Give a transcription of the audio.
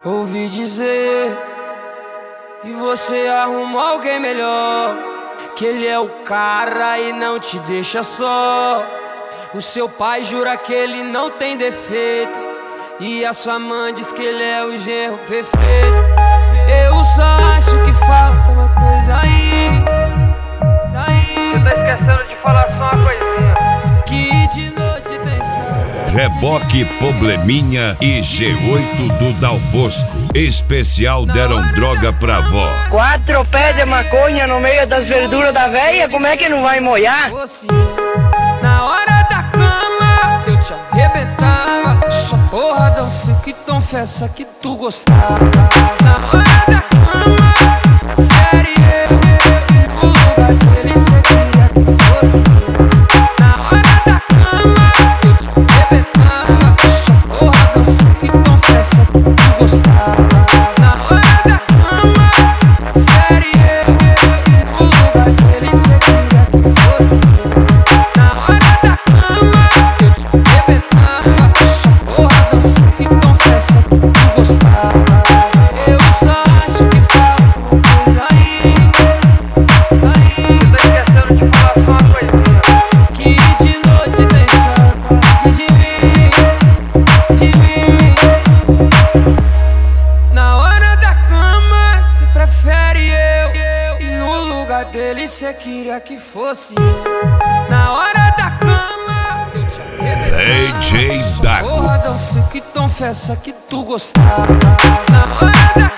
Ouvi dizer que você arrumou alguém melhor, que ele é o cara e não te deixa só. O seu pai jura que ele não tem defeito, e a sua mãe diz que ele é o genro perfeito. Eu só acho que falta uma coisa aí. Você tá esquecendo de falar só uma coisinha. Que de noite tem saudade. Reboque, Probleminha e G8 do Dal Bosco. Especial deram droga pra vó. 4 pés de maconha no meio das verduras da véia, como é que não vai molhar? Na hora da cama eu te arrebentava. Sua porra dança que confessa que tu gostava. Na hora da cama, prefere eu no lugar dele, cê queria que fosse eu. Na hora da cama eu te arrebentava. Sua porra dança que confessa que tu gostava. Na hora da cama, prefere eu no lugar dele, cê queria que fosse eu. Na hora da cama eu te arrebentava. Sua porra dança que confessa que tu gostava. Eu só acho que falta uma coisa aí. Você tá esquecendo de falar só uma coisinha. Que de noite tem saudade de mim. Na hora da cama cê prefere eu, e no lugar dele cê queria que fosse eu. Na hora da cama eu te arrebentava. DJ Dago. Porra dança que confessa que tu gostava. Na hora da